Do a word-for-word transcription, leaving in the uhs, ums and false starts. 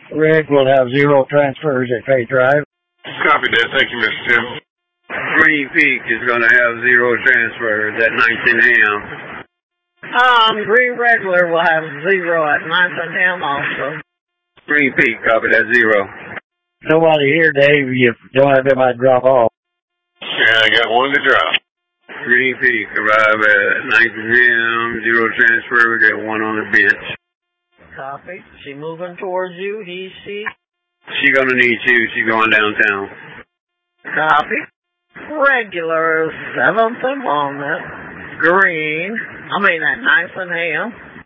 Rick will have zero transfers at Faith Drive. Copy that. Thank you, Mister Tim. Green Peak is going to have zero transfers at nineteen A M Um, Green Regular will have zero at nineteen A M also. Green Peak, copy that, zero. Nobody here, Dave. You don't have anybody drop off. Yeah, I got one to drop. Green Peak, arrive at nineteen A M, zero transfer, we got one on the bench. Copy. She moving towards you, he, she. She gonna need you, she going downtown. Copy. Regular seventh and Walnut. Green. I mean at nineteen A M